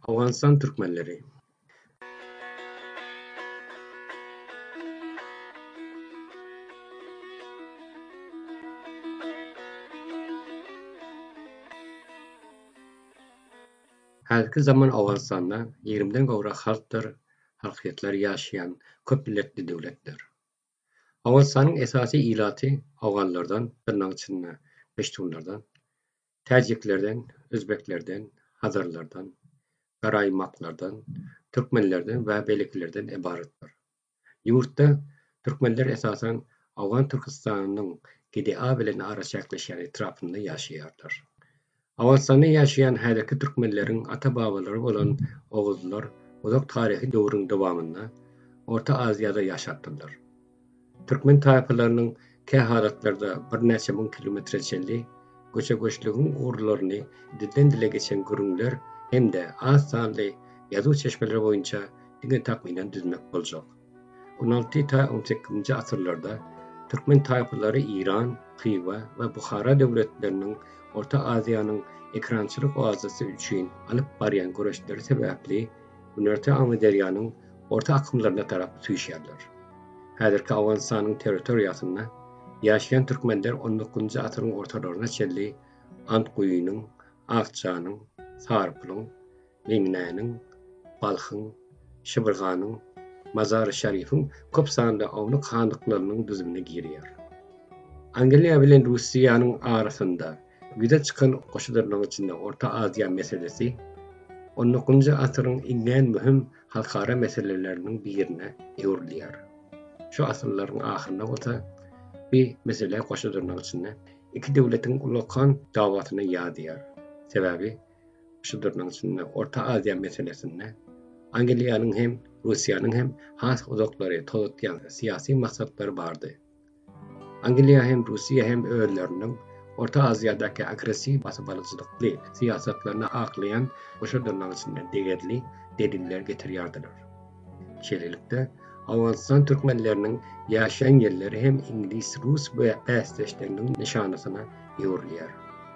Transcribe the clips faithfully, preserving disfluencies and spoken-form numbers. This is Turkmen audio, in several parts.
Afganistan Türkmenleri. Häzirki zaman Awganistanda ýigrimden gowrak halklar, halkyýetler ýaşaýan köp milletli döwletler. Awganistanyň esasy ilaty awganlardan, birnaň içinde peştunlardan, täjiklerden, özbeklerden, hazarlardan, garaýmaklardan, türkmenlerden we beliklerden ibaretdir. Ýurtda türkmenler esasen Awgan Türkistanynyň G D A bilen araçaklaşan etrapynda ýaşaýarlar. Awganistanda ýaşaýan häzirki türkmenleriň ata-babalary bolan Oğuzlar uzak taryhy döwrüň dowamynda Orta Aziýada ýaşapdylar. Türkmen taýpalarynyň kä halatlarda bir näçe müň kilometre çelli göçe göçlügiň urlaryny dilden dile geçen gürüňler hemde az sanly ýazyw çeşmeleri boýunça diňe takmynan düzmek boljak. on alty ta on sekizинji asyrlarda Türkmen taýpalary İran, Xiva we Buhara döwletleriniň Orta Aziýanyň ekrançylyk oazasy üçin alyp barýan göreşleri sebäpli Günerti Amyderiýanyň orta akymlaryna tarap süýşýärler. Häzirki Awganistanyň territoriýasynda ýaşaýan türkmenler on dokuzunji asyryň ortalaryna çelli Antguýynyň, Akçanyň, Sarpylyň, Meňnäniň, Balhyň, Şybyrganyň, Mazar-ı Şerifiň köp sanly awnyk handyklarynyň düzümine girýär. Angliýa bilen Russiýanyň arasynda güde çykan goşularnyň içinde Orta Aziýa meselesi on dokuzunji asyryň iňen mühim halkara meseleleriniň birine ewrilýär. Şu asyrlaryň ahyrynda bolsa bir mesele goşularnyň içinde iki döwletiň ulakan dawatyny ýadýar. Sebäbi goşularnyň içinde Orta Aziýa meselesinde Angliýanyň hem Russiýanyň hem has uzaklary tolutýan syýasy maksatlary bardy. Angliýa hem Russiýa hem öýleriniň Orta Aziýadaky agressiw basybalyjylykly syýasatlaryny aklayan goşularnyň içinde degedli deliller getirýärdiler. Şeýlelikde Awganistan türkmenleriniň ýaşaýan ýerleri hem Ingliz, Rus we bäsdeşleriniň nişanasyna ýewrilýär.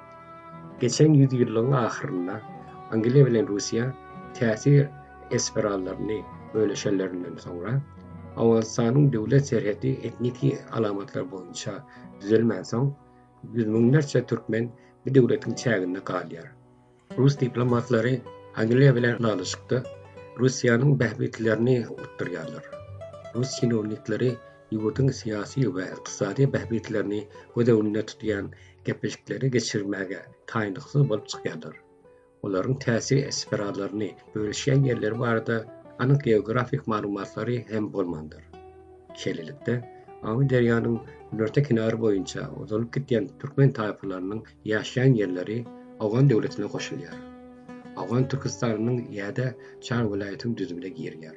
Geçen ýüzýylyň ahyrynda Angliýa bilen Russiýa täsir esperanlaryny böleşenlerinden sonra Awganistanyň döwlet serhedi etniki alamatlar boýunça düzelmän soň yüz müňlerçe türkmen bir döwletiň çäginde galýar. Rus diplomatlary Angliýa bilen alışykda Russiýanyň bähbetlerini utdurýarlar. Rus kinownikleri ýurtyň syýasy we ykdysady bähbetlerini göz önünde tutýan gepleşikleri geçirmäge taýynlyksy bolup çykýarlar. Olaryň täsir esperanlaryny böleşen ýerleri barada anyk geografik maglumatlary hem bolmandyr. Şeýlelikde Amyderiýanyň Nörte kinary boýunça uzalyp gitýän türkmen taýpalarynyň ýaşaýan ýerleri Awgan döwletine goşulýar. Awgan Türkistanynyň ýa-da Çar welaýatynyň düzümine girýär.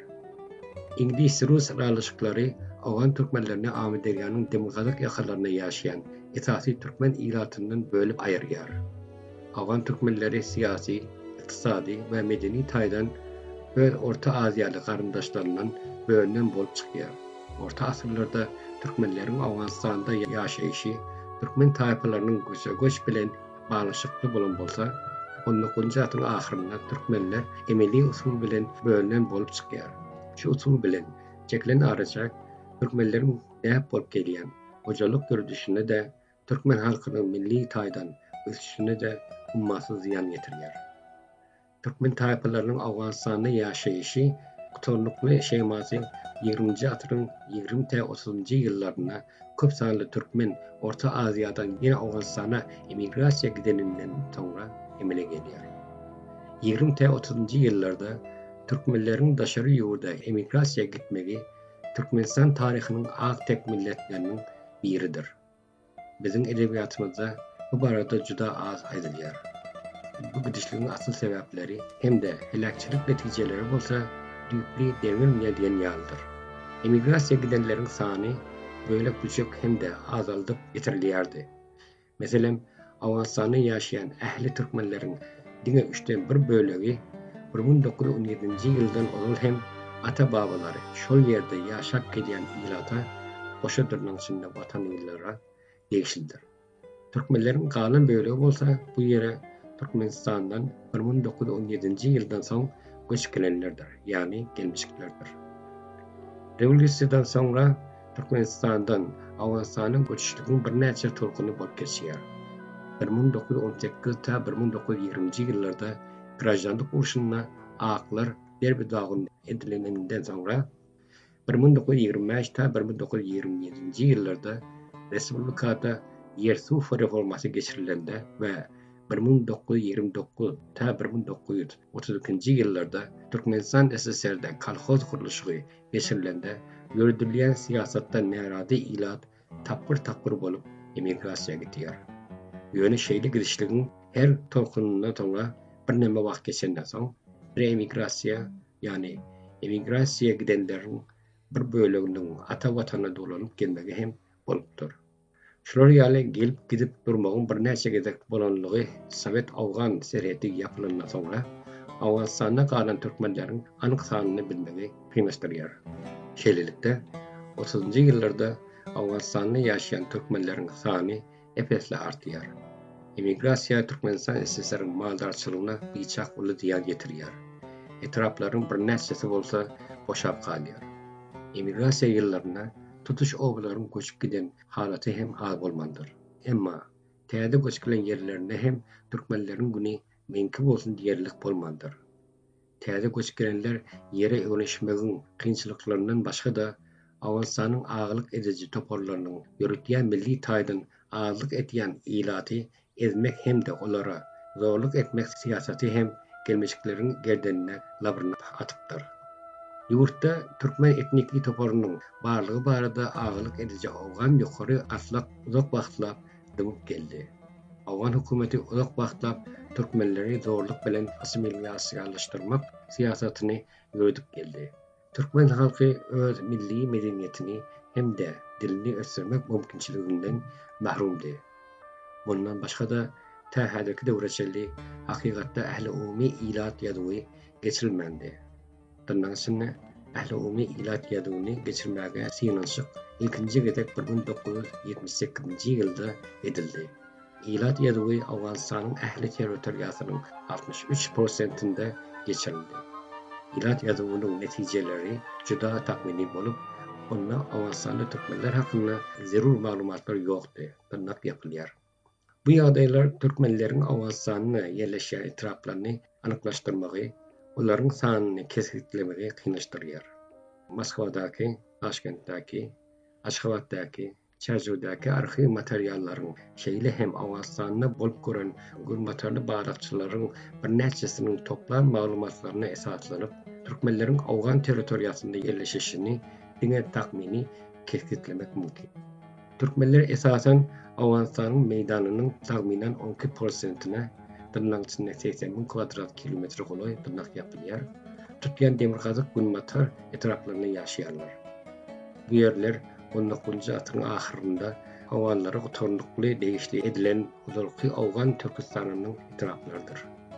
Ingliz-Rus aralyşyklary Awgan türkmenlerini Amyderiýanyň demokratik ýakarlaryna ýaşaýan esasy türkmen ilatynyň bölüp aýyrýar. Awgan türkmenleri syýasy, ykdysady we medeni taýdan ve Orta Aziýaly garyndaşlaryndan bölünen bolup çykýar. Orta asyrlarda türkmenleriň Awganistanda ýaşaýyşy türkmen taýpalarynyň göçe göç bilen baglanşykly bolan bolsa, on dokuzunji asyryň ahyrynda türkmenler emeli usul bilen bölünen bolup çykýar. Şu usul bilen çekilen araçak türkmenleriň näp bolup gelýän hojalyk görüşine de türkmen halkynyň milli taýdan ösüşine de ummasy ziýan getirýär. Türkmen taýpalarynyň Awganistanda ýaşaýyşy gutorlukly şeýmasy ýigrimинчи asyryň ýigrim te otuzunji ýyllaryna köp sanly türkmen Orta Aziýadan ýene Awganistana emigrasiýa gideninden soňra emele gelýär. ýigrim te otuzunji ýyllarda türkmenleriň daşary ýurda emigrasiýa gitmegi Türkmenistan taryhynyň ak tek milletleriniň biridir. Biziň edebiýatymyzda bu barada juda az aýdylýar. Bu gidişligiň asıl sebäpleri hemde helakçylyk netijeleri bolsa düýpli dewirilýän diýen ýalydyr. Emigrasiýa gidenleriň sany böyle küçük hemde azalyp ýetirilýärdi. Meselem Awganistanda ýaşaýan ähli türkmenleriň diňe üçten bir bölegi bir bin dokuz yüz on ýedinji ýyldan ol hem ata-babalary şol ýerde ýaşap gelýän ilata goşularnyň içinde watan ýyllara değişildir. Türkmenleriň galan bölegi bolsa bu ýere Türkmenistan'dan bir bin dokuz yüz on yedinji ýyldan soň göçüp gelenlerdir, ýani gelmişiklerdir. Rewolýusiýadan soňra Türkmenistan'dan Awganistanyň göçüşliginiň bir näçe tolkuny bolup geçýär. bir bin dokuz yüz on sekiz ta bir bin dokuz yüz ýigrimiji ýyllarda grajanlyk uruşyna aklar derbi dagyn edileninden soňra bir bin dokuz yüz ýigirme beş ta bir bin dokuz yüz ýigirme ýedinji ýyllarda respublikada ýer-suw reformasy geçirilende we bir bin dokuz yüz ýigirme dokuz ta bir bin dokuz yüz otuz ikinji ýyllarda Türkmenistan S S R-de kolhoz kuruluşy geçirilende ýürütilýän siýasatdan närazy ilat tapyr-tapyr bolup emigrasiýa gitýär. Ýöne şeýle girişligiň her tolkunundan soňra bir näme wagt geçenden soň reemigrasiýa, ýani emigrasiýa gidenleriň bir böleginiň ata watana dolanyp gelmegi hem bolupdyr. Şular ýaly gelip gidip durmagyň bir näçe gezek bolanlygy Sowet Awgan serheti ýapylandan soňra Awganistanda galan türkmenleriň anyk sanyny bilmegi kynlaşdyrýar. Şeýlelikde otuzynjy ýyllarda Awganistanda ýaşaýan türkmenleriň sany epesle artýar. Emigrasiýa Türkmenistan S S R-iň maldarçylygyna biçak uly ziýan getirýär. Etraplaryň bir näçesi bolsa boşap kalýar. Emigrasiýa ýyllaryna tutuş oblaryň göçüp giden halaty hem az bolmandyr. Emma täze göçüp gelen ýerlerinde hem türkmenleriň güni meňki bolsun diýerlik bolmandyr. Täze göçüp gelenler ýere öwleşmegiň kynçylyklarynyň başga da Awganistanyň aglyk ediji toparlarynyň ýürütýän milli taýdan azlyk etýän ilaty ezmek hem de olara zorluk etmek siýasaty hem gelmişikleriň gerdenine labryny atypdyr. Ýurtda türkmen etnikli toparlarynyň barlygy barada aglyk ediji Awgan ýokary aslak uzak wagtlap dümüp geldi. Awgan hökümeti uzak wagtlap türkmenleri zorluk bilen assimilasiýalaşdyrmak siýasatyny ýürütip geldi. Türkmen halky öz milli medeniýetini hem de dilini ösürmek mümkinçiliginden mahrumdy. Bundan başga da ta häzirki döwreçeli hakykatda ähli umumy ilat ýadywy geçirilmendi. Dynnasyny ähli umumy ilat ýadywyny geçirmäge syňyşyk ilkinji gezek bir bin dokuz yüz ýetmiş sekizinji ýylda edildi. Ilat ýadywy Awganistanyň ähli territoriýasynyň altmış üç prosentinde geçirildi. İlat ýadywynyň netijeleri juda takmini bolup, onda Awganistanda türkmenler hakynda zerur maglumatlar ýokdy, dynnak ýapylýar. Bu ýagdaýlar türkmenleriň Awganistanyň ýerleşýän etraplaryny anyklaşdyrmagy, olaryň sanyny kesgitlemegi kynlaşdyrýar. Moskwadaky, Taşkentdäki, Aşgabatdaky, Çerjewdaky arxiv materiallaryň şeýle hem Awganistanda bolup gören gurmatarly barakçylaryň bir näçesiniň toplam maglumatlaryna esaslanyp, türkmenleriň Awgan territoriýasynda ýerleşişini diňe takmini kesgitlemek mümkin. Türkmenler esasen Awganistanyň meýdanynyň tahminen on iki prosentine, dynnagyny seksen bin kvadrat kilometr goly dynnak ýapylýar. Tutýan demirgazyk gurmatar etraplaryny ýaşaýarlar. Bu ýerler on dokuzunjy asyryň ahyrynda Awganlara gotorlukly degişli edilen uzalky Awgan Türkistanynyň etraplarydyr.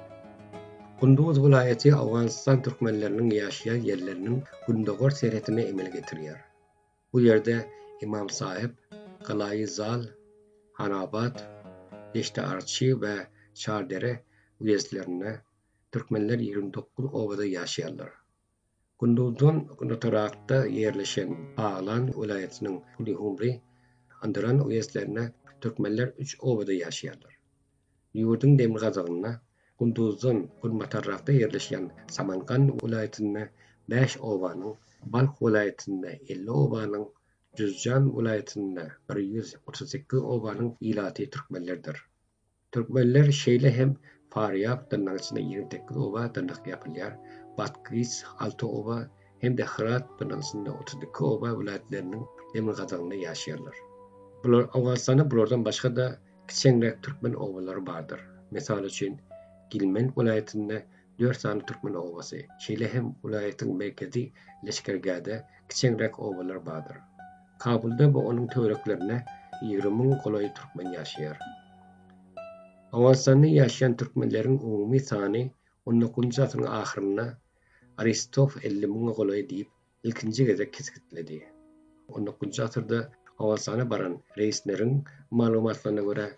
Gunduz vilayaty Awganistan türkmenleriniň ýaşaýan ýerleriniň gündogor serhetine emel getirýär. Bu ýerde İmam Sahip, Galayı Zal, Hanabat, Deşte Arçy we Çardere uýezlerine türkmenler ýygrimi dokuz obada ýaşaýarlar. Gunduzdan notorakda ýerleşen Baglan vilayatynyň Kulihumri, Andıran uýezlerine türkmenler üç obada ýaşaýarlar. Ýurdun demirgazygyna Gunduzdan gurmatarrakda ýerleşen Samangan vilayatyna beş obanyň, Balk vilayatynda elli obanyň, Cüzcan vilayatynda bir yüz otuz sekiz obanyň ilaty türkmenlerdir. Türkmenler şeýle hem Faryab dynnagyna ýygrimi sekiz oba dynnak ýapylýar, Batkys altı oba hem de Hırat dynnagyna otuz iki oba vilayatlarynyň demirgazygyna ýaşaýarlar. Bular Awganistanda bulardan başga da kiçiňrek türkmen obalary bardyr. Mesal üçin Gilmen vilayatynda dört sany türkmen obasy, şeýle hem vilayatyň merkezi Leşkergäde kiçiňrek obalar bardyr. Kabulda bu onuň töwereklerine ýygrimi ming golay türkmen ýaşaýar. Awganistanda ýaşaýan türkmenleriň umumy sany on dokuzunjy asyryň ahyryna Aristof elli ming golay diýip ilkinji gezek kesgitledi. on dokuzunjy asyrda Awganistana baran reisleriň maglumatlaryna görä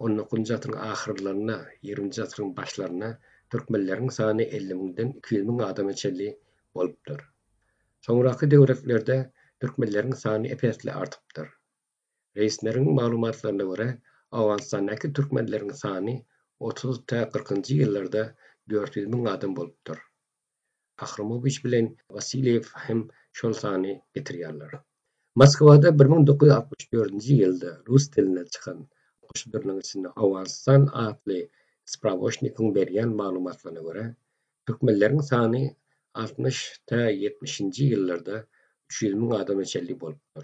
on dokuzunjy asyryň ahyrlaryna, ýigrimiji asyryň başlaryna türkmenleriň sany elli miňden iki ýüz miň adama çelli bolupdyr. Soňraky döwletlerde türkmenleriň sany epesli artypdyr. Reýisleriň maglumatlaryna görä, Awganistanyň türkmenleriň sany otuz kırkynjy ýyllarda dört ýüz miň adam bolupdyr. Akhramovich bilen Vasilyev hem şol sany getirýärler. Moskwada bir miň dokuz ýüz altmış dördünji ýylda rus diline çykan oşdurlaryň içinde Awganistan atly Spravoşnikiň berýän maglumatlaryna görä, türkmenleriň sany altmış ýetmişinji ýyllarda üç ýüz miň adama çelli bolupdyr.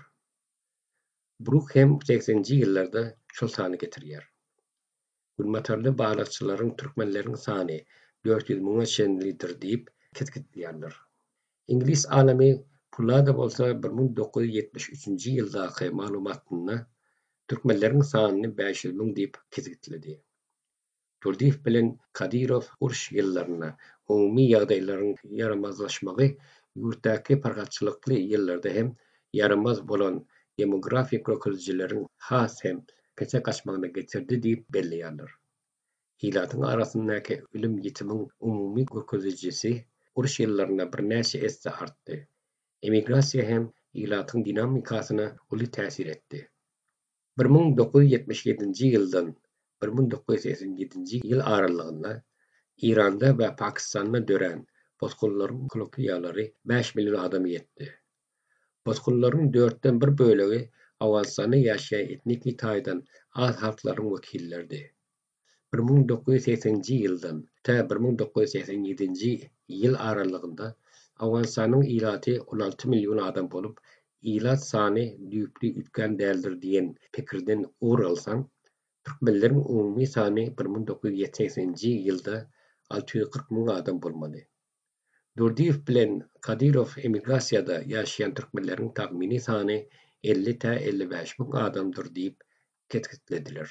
Bruk hem seksenji ýyllarda şol sany getirýär. Gülmatarly baglakçylaryň türkmenleriň sany dört ýüz miňe çellidir diýip ketgitdirler. İngiliz alamy Pulada bolsa bir miň dokuz ýüz ýetmiş üçinji ýyldaky maglumatyna türkmenleriň sanyny beş ýüz miň diýip ketgitdirdi. Turdiýew bilen Kadyrow uruş ýyllaryna umumy ýagdaýlaryň yaramazlaşmagy ýurtdaky pargatçylykly ýyllarda hem yaramaz bolan demografik göküljileriň has hem keçe gaçmagyna getirdi diýip belleýärler. Hilatyň arasyndaky ölüm ýitimiň umumy göküljisi uruş ýyllaryna bir näçe esse artdy. Emigrasiýa hem hilatyň dinamikasyna uly täsir etdi. bir miň dokuz ýüz ýetmiş ýedinji ýyldan bir miň dokuz ýüz seksen ýedinji ýyl aralygynda Iranda we Pakistanda dören bozgunlaryň koloniýalary beş million adam ýetdi. Bozgunlaryň dörtden bir bölegi Awganistanda ýaşaýan etnik Itaýdan az halklaryň wekillerdi. bir miň dokuz ýüz seksenji ýyldan ta bir miň dokuz ýüz seksen ýedinji ýyl aralygynda Awganistanyň ilaty on alty million adam bolup, ilat sany düýpli ütken däldir diýen pikirden ugur alsaň, türkmenleriň umumy sany bir miň dokuz ýüz seksenji ýylda alty ýüz kırk miň adam bolmaly. Turdiýew bilen Kadyrow emigrasiýada ýaşaýan türkmenleriň tahmini sany elli ta elli beş miň adamdyr diýip ketgitdiler.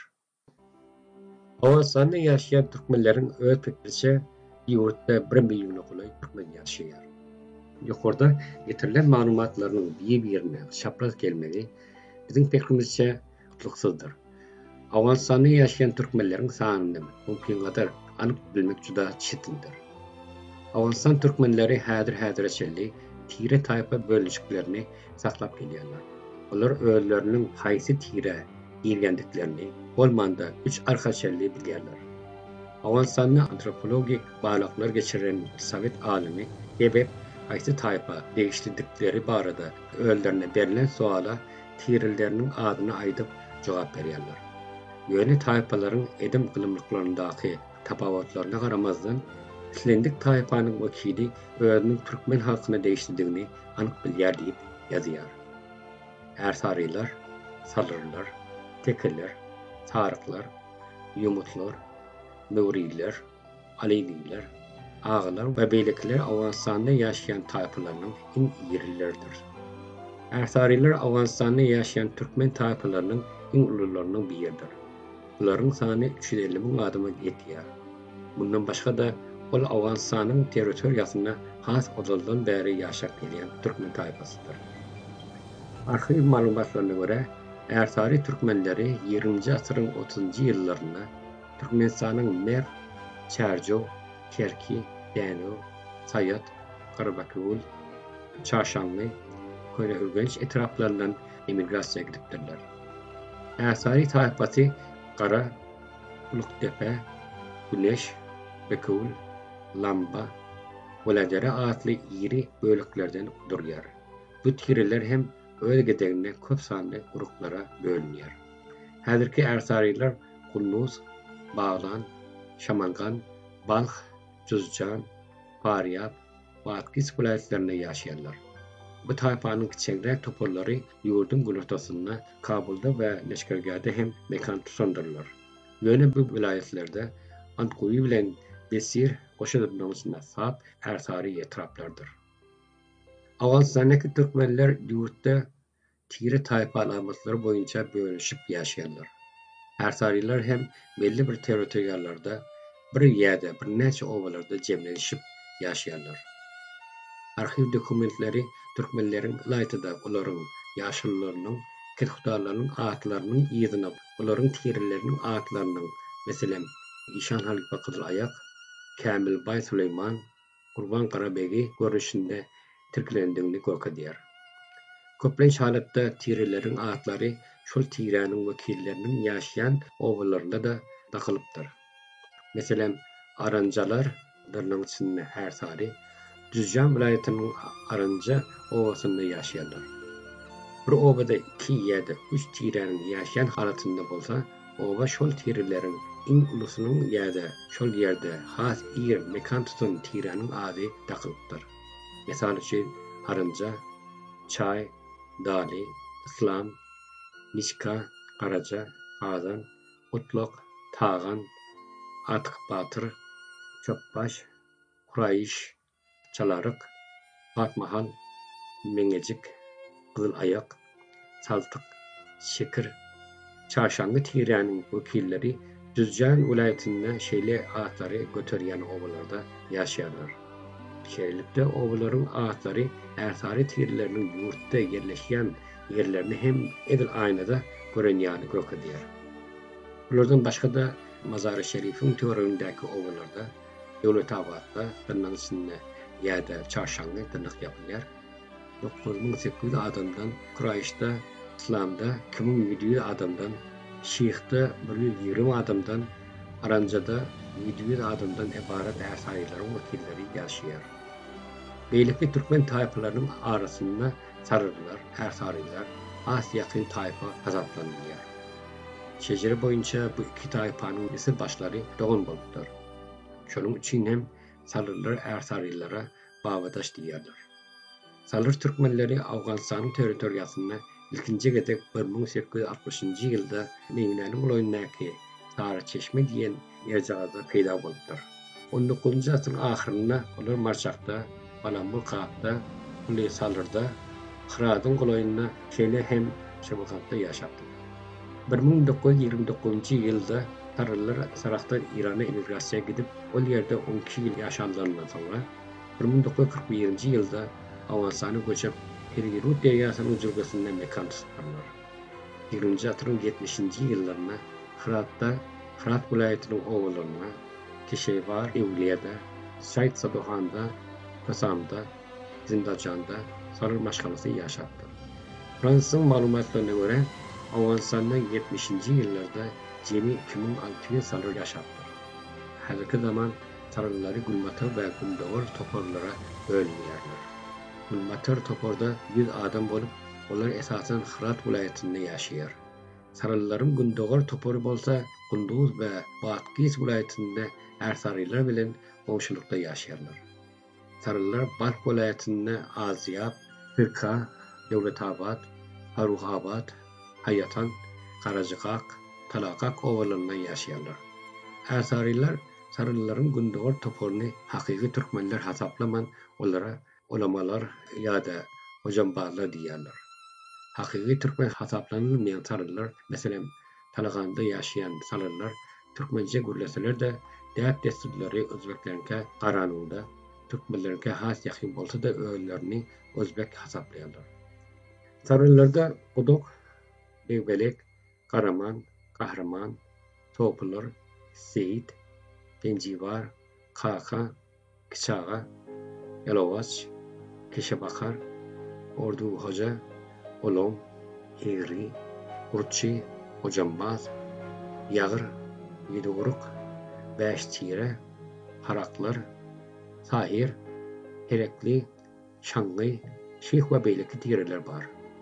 Awganistanda ýaşaýan türkmenleriň öz pikirçe ýurtda bir million gulay türkmen ýaşaýar. Ýokarda getirilen maglumatlaryň bir-birine şapraz gelmegi biziň pikirimizçe utluksyzdyr. Awganistanda ýaşaýan türkmenleriň sanyny mümkin kadar anyk bilmek juda çetindir. Awganistan türkmenleri häzir häzire çelli tire taýpa bölüşiklerini saklap gelýärler. Olar özleriniň haýsy tire ýergendiklerini bolmanda üç arka çelli bilýärler. Awganistanyň antropologik baglaklar geçiren Sowet alimi Ebeb haýsy taýpa degişdikleri barada özlerine berilen suala tirilleriniň adyny aýdyp jogap berýärler. Ýöne taýpalaryň edim gylymlyklaryndaky tapawatlaryna garamazdan Islendik taýpanyň wekili özüniň türkmen halkyna degişdigini anyk bilýär diýip ýazýar. Ersarylar, salyrlar, tekeller, taryklar, ýumutlar, nöwriler, aleyliler, ağalar we beýlekler Awganistanda ýaşaýan taýpalarynyň iň ýerlilerdir. Ersarylar Awganistanda ýaşaýan türkmen taýpalarynyň iň ulularynyň biridir. Olaryň sany üç ýüz elli miň adama ýetýär. Bundan başga da ol Awganistanyň territoriýasyna has odaldan bäri ýaşap gelýän türkmen taýpasydyr. Arxiv maglumatlaryna görä, Ersari türkmenleri ýigrimiji asyryň otuzunjy ýyllaryna Türkmenistanyň Mer, Çerjow, Kerki, Däno, Sayat, Garabakul, Çarşanly, Köle-Ürgenç etraplaryndan emigrasiýa gidipdirler. Ersari taýpasy Gara, Uluktepe, Güneş, Bekul, Lamba, Boladere atly iri bölüklerden durýar. Bu tireler hem öz gedegine köp sanly uruklara bölünýär. Häzirki Ersarylar Gunnuz, Bağlan, Şamangan, Balx, Juzjan, Faryab, Batkis vilayetlerinde ýaşaýarlar. Bu taýpanyň kiçigrek topallary ýurdun gulatasyna Kabulda we Neşkergärde hem mekan tutandyrlar. Ýöne bu vilayetlerde Antgowy bilen Besir goşulmagyna sap Ersary etraplardyr. Awganistanyň türkmenler ýurtda tire taýpa alamatlary boýunça bölüşip ýaşaýarlar. Ersarylar hem belli bir territoriýalarda bir ýerde bir näçe owalarda jemlenişip ýaşaýarlar. Arxiv dokumentleri türkmenleriň ýatyda olaryň ýaşyllarynyň kethudalarının atlarının ýygyny, olaryň tirileriniň atlarynyň, meselem İşan Halpa Kızılayak, Kamil Bay Süleyman, Gurban Karabegi görüşinde tirkilendigini görkezýär. Köplenç halatda tirelerin atlary şol tiräniň wekilleriniň ýaşaýan obalarynda da dakylypdyr. Meselem Aranjalar biriniň içinde her sary Düzcan vilayatynyň Aranja obasynda ýaşaýarlar. Bir obada iki ýa-da üç tiräniň ýaşaýan halatynda bolsa, oba şol tireleriň iň ulusynyň ýa-da şol ýerde has ýer mekan tutan tiräniň ady dakylypdyr. Mesal üçin Aranja, Çay, Dali, İslam, Nişka, Karaca, Azan, Utlok, Tağan, Atık Batır, Çöpbaş, Kurayış, Çalarık, Fatmahal, Mengecik, Kızıl Ayak, Saltık, Şekir, Çarşanlı tiräniň wekilleri Düzcan vilayatynda şeýle atlary göterýän obalarda ýaşaýarlar. Şeýlelikde obalaryň atlary ärsary tirleriniň ýurtda ýerleşýän ýerlerini hem edil aynada görenýäni görkezýär. Bulardan başga da Mazar-ı Şerifiň töweregindäki obalarda, Döwletabadda, Dynanyşynda ýa-da Çarşanly tyrnak ýapylýar. dokuz ming sekiz yüz adamdan, Kurayşda, İslamda iki ming yedi yüz adamdan, Şiýhda bir yüz ýigri adamdan, Aranjada yedi yüz adamdan ebarat äsaýlaryň wekilleri ýaşaýar. Beýleki türkmen taýpalarynyň arasynda sarırlar, äsaýlar, as ýakyn taýpa hasaplanýar. Şejere boýunça bu iki taýpanyň nesil başlary dogan bolupdyr. Şonuň üçin hem sarırlar äsaýlara babadaş diýerler. Sarır türkmenleri Awganistanyň territoriýasynda ilkinji gedek bir ming sekiz yüz altmışynjy ýylda Meňnäniň goýundaky Sara Çeşme diýen ýerjagada peýda bolupdyr. on dokuzunjy asyryň ahyrynda olar Marçakda, Balambul Kağapda, Ulu Salyrda, Hıradyň goýunda şeýle hem Şemakatda ýaşapdy. bir ming dokuz yüz ýigri dokuzunjy ýylda Sarırlar Sarakdan Irana emigrasiýa gidip, ol ýerde on iki ýyl ýaşandandan soňra bir ming dokuz yüz kırk birinji ýylda Awganistana göçüp Hergerut dereýasynyň ujurgasynda mekan tutýarlar. ýigrinji asyryň ýetmişinji ýyllaryna Hıratda, Hırat vilayatynyň owalaryna, Keşeýbar, Ewliýada, Saýt Sadohanda, Kasamda, Zindajanda sarır maşgalasy ýaşapdy. Fransyň maglumatlaryna görä, Awganistanda ýetmişinji ýyllarda jemi iki ming alty yüz sarır ýaşapdy. Häzirki zaman sarırlary gulmatar we gundogor toporlara bölünýärler. Gulmatar toporda yüz adam bolup, olar esasen Hırat vilayatynda ýaşaýar. Sarırlaryň gundogor toporu bolsa, Gunduz we Batgis vilayatynda äsarylar bilen goşulykda ýaşaýarlar. Sarırlar Balk vilayatynda Azyap, Hırka, Döwletabad, Harukabad, Hayatan, Karajykak, Talakak owalarynda ýaşaýarlar. Äsarylar sarırlaryň gundogor toporuny hakyky türkmenler hasaplaman olara ulamalar ýa-da hojambazlar diýerler. Hakyky türkmen hasaplanylmayan sarırlar, meselem Talaganda ýaşaýan sarırlar türkmençe gürleseler-de däp desturlary özbeklerinke garanynda, türkmenlerinke has ýakyn bolsa da öýlerini özbek hasaplaýarlar. Sarırlarda Gudok, Beýbelek, Karaman, Kahraman, Topulur, Seyit, Genjibar, Kaka, Kiçağa, Yalovaç, Keşebakar, Ordu Hoca, Olom, Egri, Urçi, Hocambaz, Yağır, Yeduguruk, Beştire, Haraklar, Sahir, Herekli, Şangı, Şeyh we beýleki diýerler bar.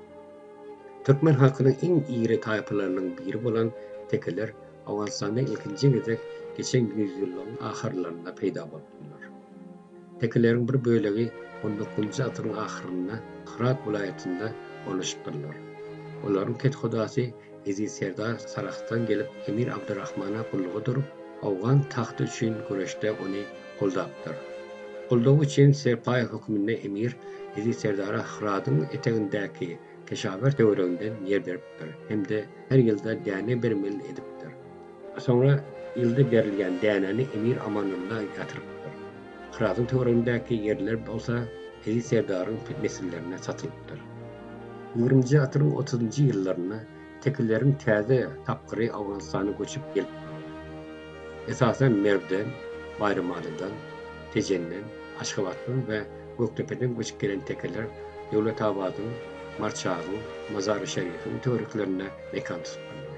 Türkmen halkynyň iň iri taýpalarynyň biri bolan tekeler Awganistanda ilkinji gezek geçen yüzyılyň ahyrlarynda peýda bolupdylar. Tekelerin bir bölegi on dokuzunjy asyryň ahyrynda Hırat vilayatynda oluşdylar. Olaryň ket hodasy Ezi Serdar Sarakdan gelip Emir Abdurrahmana kullugy durup, Awgan taxty üçin güreşde ony goldapdyr. Goldaw üçin Serpay hökmünde Emir Ezi Serdara Hıratyň etegindäki Keşawer töwereginden ýer beripdir. Hemde her ýylda däne bermeli edipdir. Soňra ýylda berilýän däneni Emir Amanulla ýatyrypdyr. Hıratyň töweregindäki ýerler bolsa Ezi Serdaryň nesillerine satylypdyr. yigirminji asırın otuzunji ýyllaryna tekillerin täze tapgyry Awganystana göçüp gelip esasen Merwden, Baýramalydan, Tejenden, Aşgabatdan we Göktepe'den göçüp gelen tekeller Döwletabadyň, Marçagyň, Mazar-y Şerifiň töwereklerine mekan tutýarlar.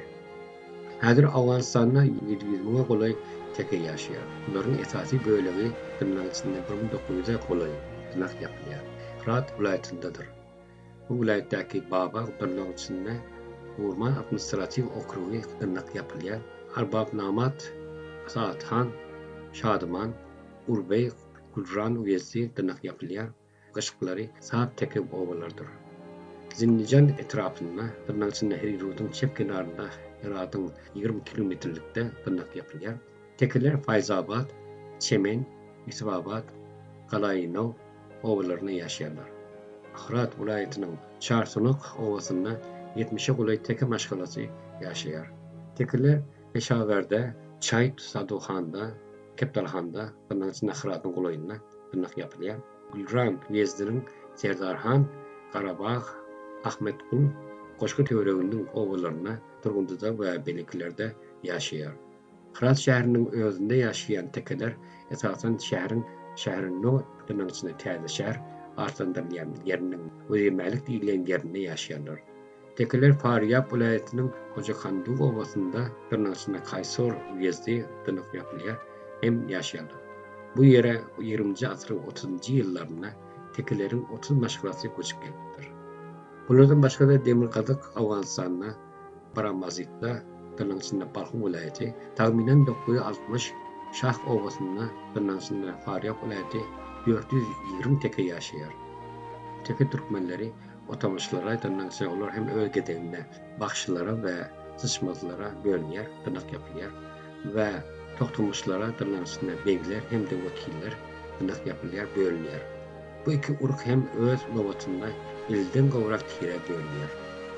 Häzir Awganystanda ýedi ýüz miňe golay teke ýaşaýar. Olaryň esasy bölegi dünýäň içinde bir min dokuz ýüze golay ýaşaýar ýapylýar. Fırat vilayetyndadyr. Bu vilayetdäki Baba dünýäň içinde Urman administrativ okrugy dünýäk ýapylýar. Arbabnamat, Saathan, Şadyman, Urbey, Gulran uyesi dünýäk ýapylýar. Gyşyklary saat teke owalardyr. Zinnijan etrafynda dünýäň içinde Herirudyň çep kenarynda Ýaradyň ýygrimi kilometrlikde dünýäk ýapylýar. Tekeler Fayzabad, Çemen, Ýusupabad, Galaynow owalaryna ýaşaýarlar. Fırat vilayetynyň Çarsunyk owasynda ýetmişe golay teke maşgalasy ýaşaýar. Tekeler Peşawerde, Çayt Sadohanda, Kepdalhanda dünýäň içinde Fıratyň golaýyna dünýäk ýapylýar. Gulran uyezdiniň Serdarhan, Garabağ, Ahmetqul, Goşky töwereginiň owalaryna Turgunduda we Beleklerde ýaşaýar. Fırat şäheriniň özünde ýaşaýan tekeler esasen şäherin şäherinde dünýäň içinde täze şäher artandan ýeriniň öýemälik diýilen ýerinde ýaşaýarlar. Tekeler Faryab vilayetiniň Hojakandyk owasynda dünýäň içinde Kaysor uyezdi dünýäk ýapylýar hem ýaşaýarlar. Bu ýere ýygrimiňji asyryň otuzunji ýyllaryna tekelerin otuz maşgalasy göçüp gelipdir. Bulardan başga da Demirgazyk Awganystana, Baramazitda, dünýäň içinde Balxum vilayeti, tahminen dokuz ýüz altmış Şah owasynda, dünýäň içinde Faryab vilayeti dört yüz ýygrimi teke ýaşaýar. Teke türkmenleri otamışlara dünýäň içinde olar hem öz gedeginde bakşylara we sıçmazlara bölünýär, dünýäk ýapylýar we toktumuşlara dünýäň içinde begler hem de wekiller dünýäk ýapylýar, bölünýär. Bu iki uruk hem öz nowatynda elden gowrak tire bölünýär.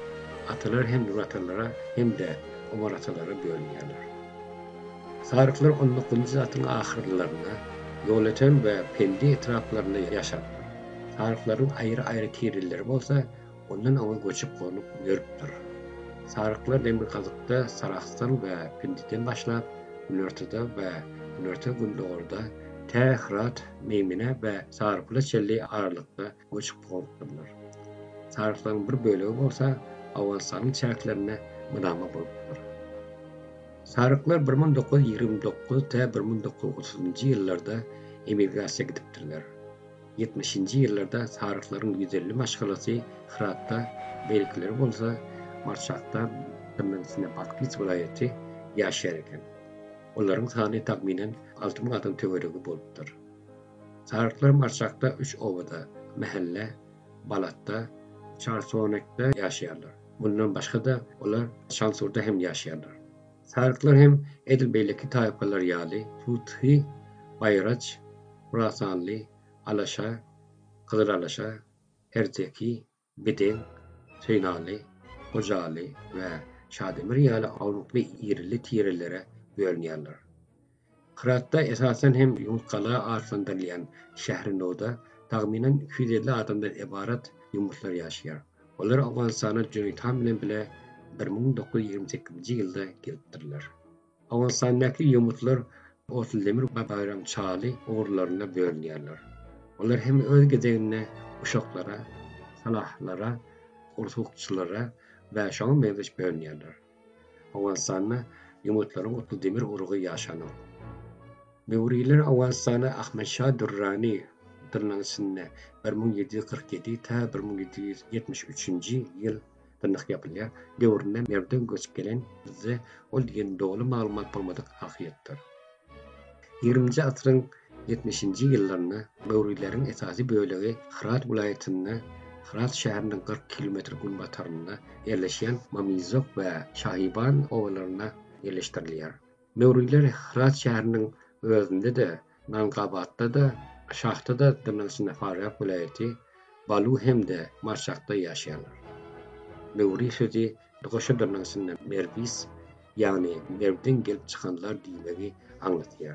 Atalar hem nuratalara hem de omaratalara bölünýärler. Saryklar on dokuzunji asyryň ahyrlaryna ýoleten we pendi etraflaryna ýaşarlar. Sarıklaryň aýry-aýry tirilleri bolsa, ondan aňa göçüp gonyp ýörüpdir. Saryklar Demirgazykda, Saraxstan we Pendiden başlap, Nörtede we Nörte gündogorda Tährat, Meýmine we Sarykla çelli aralykda göçüp gonypdyrlar. Sarıklaryň bir bölegi bolsa, Awganystanyň çäklerine mydama bolupdyr. Saryklar bir min dokuz ýüz ýygrimi dokuz te bir min dokuz ýüz otuzunji ýyllarda emigrasiýa gidipdirler. ýetmişinji ýyllarda sarıklaryň ýüz elli maşgalasy Fıratda, Belikleri bolsa, Marçakda, dünýäň Bakpiç vilayeti ýaşaýar eken. Olaryň sany tahminen alty ming adam töweregi bolupdyr. Saryklar Marçakda üç owada, Mehelle, Balatda, Çarsonekde ýaşaýarlar. Bundan başga da olar Şansurda hem ýaşaýarlar. Saryklar hem Edilbeýleki taýpalary ýaly Tuthi, Baýraç, Burasanly, Alaşa, Gyzyralaşa, Erzeki, Beden, Söýnaly, Hojaly we Şademir ýaly awrukly ýerli tirelere bölünýärler. Fıratda esasen hem ýumurtgala arsandalyň şäherinde tahminen iki yüz elli adamdan ibarat ýumurtlar ýaşaýar. Olar Awganystana Jönýtan bilen bile bir min dokuz ýüz ýygrimi sekizinji ýylda gelipdirler. Awganystandaky ýumurtlar Otildemir we Bayramçaly oğurlaryna bölünýärler. Olar hem öz gedegine uşaklara, salahlara, ortakçylara we şoň meňzeş bölünýärler. Awganystanda ýumurtlaryň Otildemir urugy ýaşanyr. Mewriler Awganystana Ahmedşah Durrani dünýäň bir min ýedi ýüz kırk ýedi ta bir min ýedi ýüz ýetmiş üçinji ýyl dünýäk ýapylýar. Döwründe Merwden göçüp gelen bizde ol diýen dogry maglumat bolmadyk hakyatdyr. ýygrimiňji asyryň ýetmişinji ýyllaryna Mewrileriň esasy bölegi Fırat vilayetinde, Fırat şäheriniň kırk kilometr günbatarynda ýerleşýän Mamizok we Şahyban owalaryna ýerleşdirilýär. Mewriler Fırat şäheriniň özünde de, Nangabatda da, Şahda da dünýäň Faryab vilayeti, Balu hem de Marçakda ýaşaýarlar. Mewri sözi goşa dünýäň Mervis, ýagny Merwden gelip çykanlar diýilegi aňlatýar.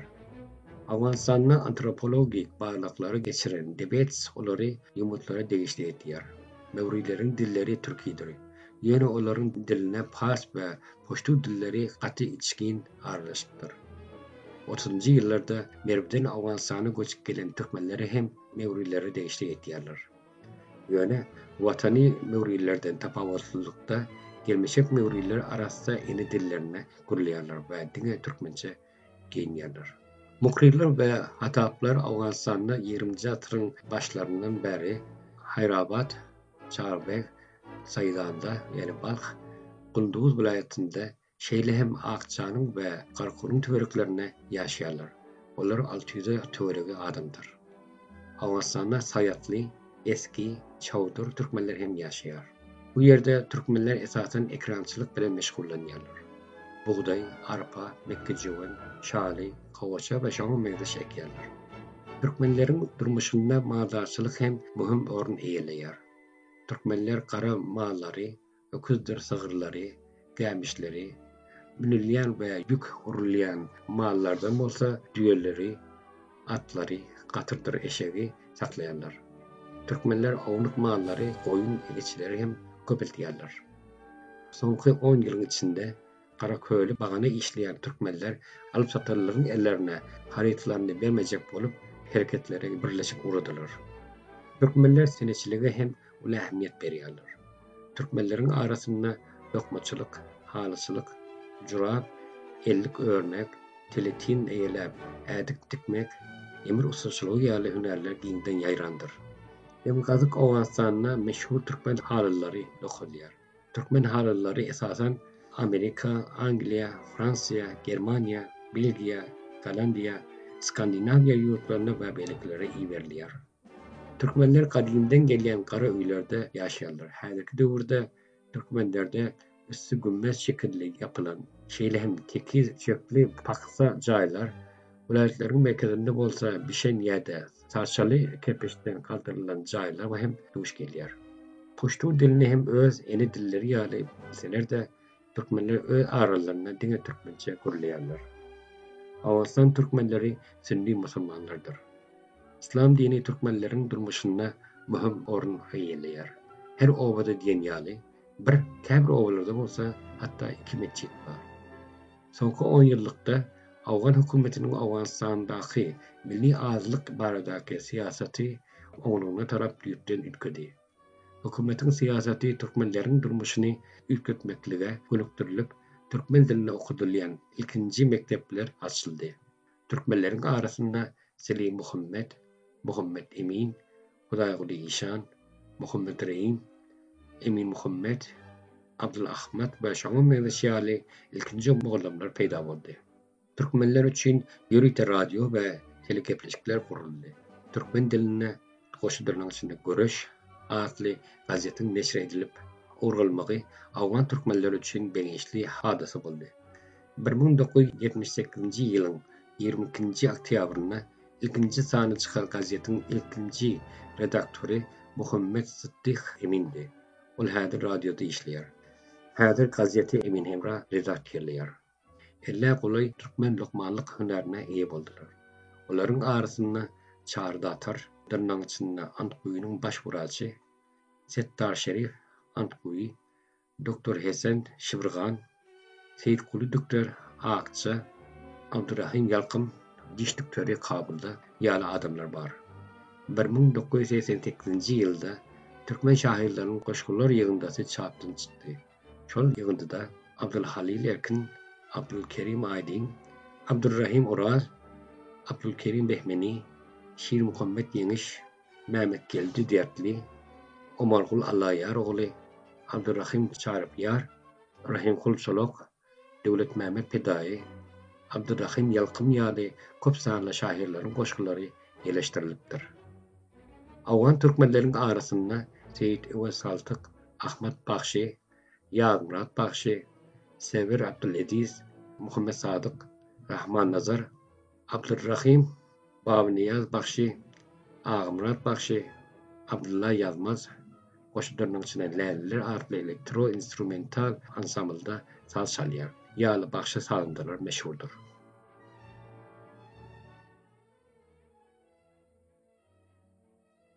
Awganystanyň antropologik baglyklary geçiren Debets olary ýumurtlara degişli etýär. Mevrilerin dilleri Türkidir. Ýöne olaryň diline Fars we poştu dilleri gaty içgin aralashdyr. otuzynjy ýyllarda Merwden Awganistana göçüp gelen türkmenleri hem mevrileri değişik etýärler. Ýöne watany mevrilerden tapawutçylykda gelmeşek mevriler arasynda eni dillerini gurulýarlar we diňe türkmençe giýinýärler. Mukrirler we hataplar Awganistanyň ýigrimiji asyryň başlaryndan bäri Hayrabat, Çarbek, Saýdanda, ýani Balx, Gunduz vilayatynda Şeýle hem Akçanyň we Garkuryň töwereklerine ýaşaýarlar. Olar alty ýüze töweregi adamdyr. Awganistanda Saýatly, Eski, Çawdur türkmenler hem ýaşaýar. Bu ýerde türkmenler esasen ekrançylyk bilen meşgullanýarlar. Buğday, arpa, mekkejewen, şaly, hawaça we şoňa meňzeş ekýärler. Türkmenleriň durmuşynda maldarçylyk hem möhüm orun eýelýär. Türkmenler gara mallary, öküzdir sagyrlary, kämişleri, minilýän we ýük urulýan mallardan bolsa düýelleri, atlary, gatyrdyr eşegi saklaýarlar. Türkmenler awnyk mallary, goýun egiçleri hem köpeltýärler. Soňky on ýylyň içinde gara köýli bagana işleýän türkmenler alyp satarlaryň ellerine harytalaryny bermejek bolup hereketlere birleşik uradylar. Türkmenler seneçiligi hem ula ähmiýet berýärler. Türkmenleriň arasynda lokmaçylyk, halyçylyk, jurap, ellik örnek, teletin eýelep, ädik tikmek, emir usulçylygy ýaly hünärler giňden ýaýrandyr. Hem gazyk Awganistanyna meşhur türkmen halylary dokulýar. Türkmen halylary esasen Amerika, Angliýa, Fransiýa, Germaniýa, Belgiýa, Gollandiýa, Skandinaviýa ýurtlaryna we beleklere iýerler. Türkmenler kadimden gelýän gara öýlerde ýaşaýarlar. Häzirki döwürde türkmenlerde üssü gümbez şekilli ýapylan, şeýle hem tekiz çökli paksa jaýlar, vilayetlaryň merkezinde bolsa bişen ýerde sarçaly kepeşden kaldyrylan jaýlar we hem duş gelýär. Poştu dilini hem öz eni dilleri ýaly bilselerde türkmenler öz aralaryna diňe türkmençe gurulýarlar. Awastan türkmenleri sünni musulmanlardyr. İslam dini türkmenleriň durmuşynda möhüm orun eýelýär. Her obada diýen ýaly bir käbir obalarda bolsa hatda iki meçit bar. Soňky on ýyllykda Awgan hökümetiniň Awganistandaky milli azlyk baradaky siýasaty onuňa tarap ýürden ütkedi. Hökümetiň siýasaty türkmenleriň durmuşyny ürketmeklige gönükdirilip, türkmen dilinde okudylýan ilkinji mektepler açyldy. Türkmenleriň arasynda Selim Muhammed, Muhammed Emin, Hudaýguly Işan, Muhammed Reim, Emin Muhammed, Abdul Ahmad we şoňa meňzeş ýaly ilkinji mugallimler peýda boldy. Türkmenler üçin ýörükde radio we telekepleşikler guruldy. Türkmen diline goşudyrylan içinde Göreş adly gazetin neşr edilip urgulmagy Awgan türkmenleri üçin beňişli hadysy boldy. bir miň dokuz ýuz ýetmiş sekizinji ýylyň ýygrimi ikinji oktýabryna ilkinji sany çykan gazetin ilkinji redaktory Muhammed Sıddyk Emindi. Ol häzir radioda işleýär. Häzir gazeti Emin Hemra redaktorlýar. Elle golay türkmen lokmanlyk hünärine eýe boldylar. Olaryň arasynda Çardatar, Dırnaňçyna Antguýynyň baş wuraçy Settar Şerif Antguýy, Doktor Hesen Şibrgan, Seýidkuly doktor Akça, Abdurrahim Ýalkym, diş doktory Kabulda ýaly adamlar bar. bir miň dokuz ýuz seksen sekizinji ýylda türkmen şahyrlarynyň goşgular ýygyndasy çapdan çykdy. Şol ýygynda Abdulhalil Erkin, Abdulkerim Aydin, Abdurrahim Ural, Abdulkerim Behmeni, Şir Muhammed Ýeňiş, Mehmet Geldi Dertli, Omargul Allaýar ogly, Abdurrahim Çarapýar, Rahim Kul Solok, Döwlet Mehmet Pedaýy, Abdurrahim Ýalkym ýaly köp sanly şahyrlaryň goşgulary ýeleşdirilipdir. Awgan türkmenleriň arasynda Seyit Ewe Saltyk, Ahmet Bagşy, Ýagmurat Bagşy, Sevir Abdulediz, Muhammed Sadyk, Rahman Nazar, Abdurrahim Babyniyaz Bagşy, Agmurat Bagşy, Abdulla Ýazmaz, goşudyrynyň içine Läliler adly elektro instrumental ansamblda saz çalýar. Ýaly Bagşy salyndylar meşhurdur.